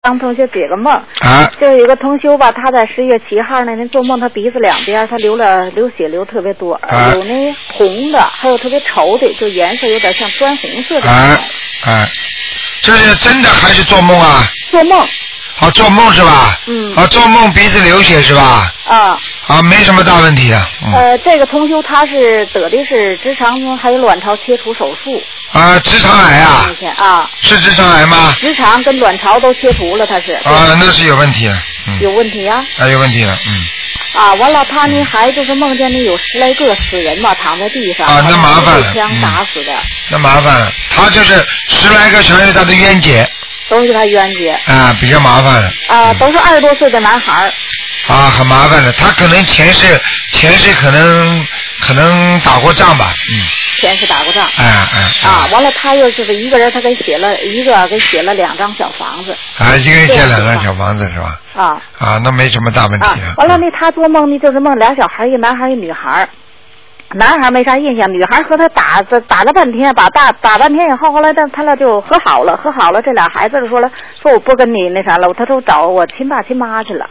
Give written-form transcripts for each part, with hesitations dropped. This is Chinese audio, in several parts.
帮同学解个梦啊， 就有一个同学吧，他在10月7号那天做梦，他鼻子两边他流血流特别多，有那红的，还有特别稠的，就颜色有点像砖红色的。 这是真的还是做梦啊？ 做梦。 做梦是吧？做梦鼻子流血是吧？没什么大问题的。 这个同修他是得的是直肠还有卵巢切除手术。 直肠癌啊？是直肠癌吗？ 直肠跟卵巢都切除了，他是。 那是有问题的。 有问题啊？ 有问题了， 完了，他呢还就是梦见你有10来个死人嘛，躺在地上。 那麻烦了。 被枪打死的。 那麻烦了，他就是10来个全是他的冤结。 都是他冤结。 比较麻烦了。 都是20多岁的男孩。 很麻烦的，他可能前世可能打过仗吧。 前世打过仗。完了，他又就是一个人，他给写了2张小房子。 一个人写2张小房子是吧？那没什么大问题了。 完了，他做梦呢，就是梦俩小孩，一个男孩一个女孩。男孩没啥印象，女孩和他打了半天，打半天以后，后来他俩就和好了，这俩孩子就说我不跟你那啥了，他都找我亲爸亲妈去了。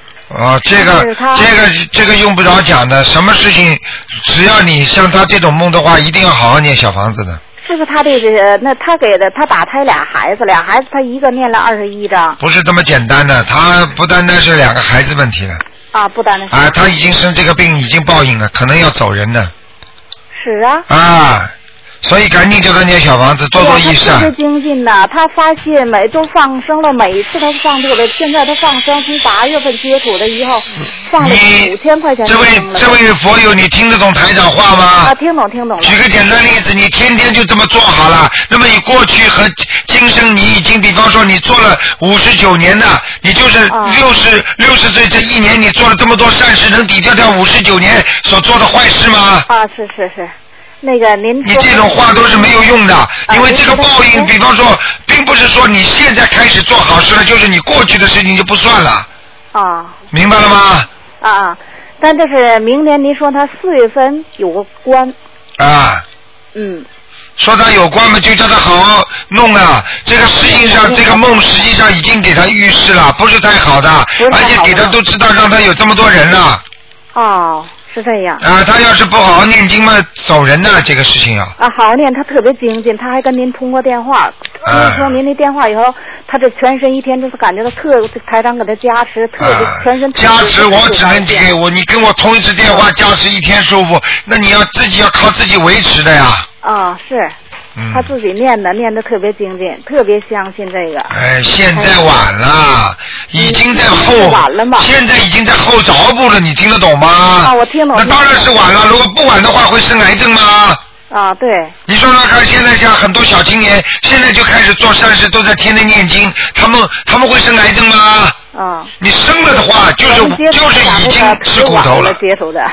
这个用不着讲的，什么事情只要你像他这种梦的话，一定要好好念小房子的。是不是他他给的他打胎俩孩子他一个念了21章。不是这么简单的，他不单单是2个孩子问题了。不单单是。他已经生这个病，已经报应了，可能要走人的。是啊。所以赶紧叫他念小房子，多多益善。他特别精进呐，他发现都放生了，每一次他放这个，现在他放生从8月份接触的以后，放了5000块钱。这位佛友，你听得懂台长话吗？听懂了。举个简单例子，你天天就这么做好了，那么你过去和今生你已经，比方说你做了59年的，你就是60岁这1年你做了这么多善事，能抵掉59年所做的坏事吗？是。那个你这种话都是没有用的，因为这个报应，比方说，并不是说你现在开始做好事了，就是你过去的事情就不算了。明白了吗？但这是明年您说他4月份有关。说他有关嘛，就叫他好好弄啊。这个实际上，这个梦实际上已经给他预示了，不是太好的，而且给他都知道让他有这么多人了。是这样他要是不好好念经嘛，走人的这个事情好好念，他特别精进，他还跟您通过电话，说您的电话以后，他这全身一天就是感觉到台长给他加持，特别全身加持，我只能给你跟我通一次电话加持一天舒服，那你要自己要靠自己维持的呀。是。他自己念的特别精进，特别相信这个。现在晚了，已经在晚了嘛。现在已经在后着步了，你听得懂吗？我听懂。那当然是晚了，如果不晚的话，会生癌症吗？对。你说说看，现在像很多小青年，现在就开始做善事，都在天天念经，他们会生癌症吗？你生了的话，就是已经吃苦头了。接受的。